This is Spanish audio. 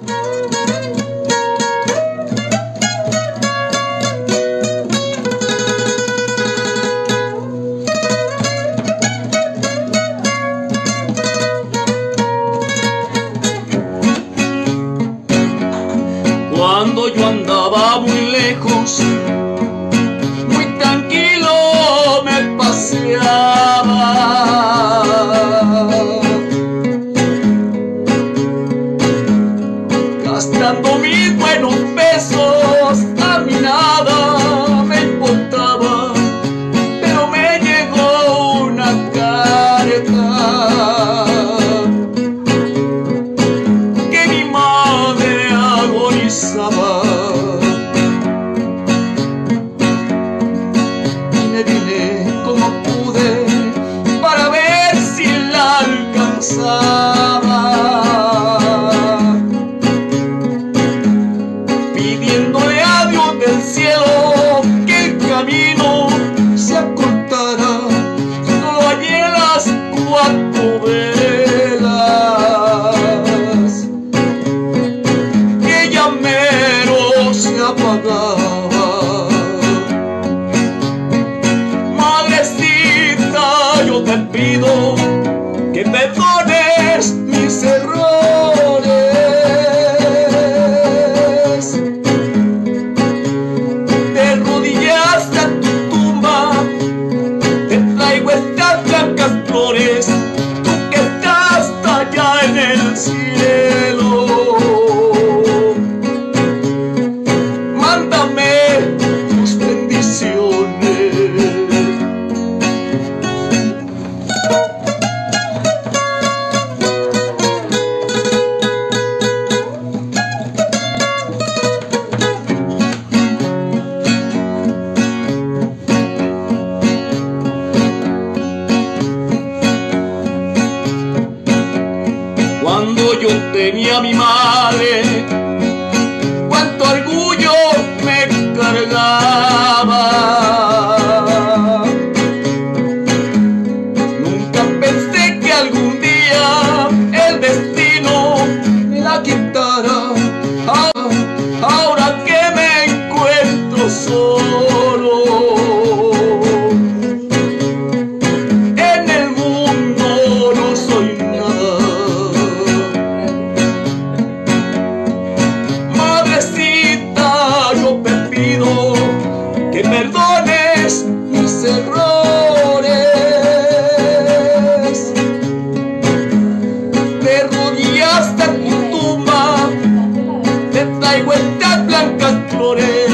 Cuando yo andaba muy lejos, muy tranquilo me paseaba, gastando mis buenos pesos, a mí nada me importaba, pero me llegó una carta que mi madre agonizaba, y me vine como pude para ver si la alcanzaba, pidiéndole a Dios del cielo que el camino se acortara, solo hallé las 4 velas que ya mero se apagaba. Madrecita, yo te pido que perdones mis errores. Te arrodillaste a tu tumba, te traigo estas blancas flores, tú que estás allá en el cielo. Mándame tus bendiciones. Cuando yo tenía a mi madre, cuánto orgullo me cargaba. Nunca pensé que algún día el destino me la quitara. Ahora que me encuentro solo en el mundo, no soy nada. Madrecita, yo te pido que perdones mis errores. Te arrodillaste en tu tumba, te traigo estas blancas flores.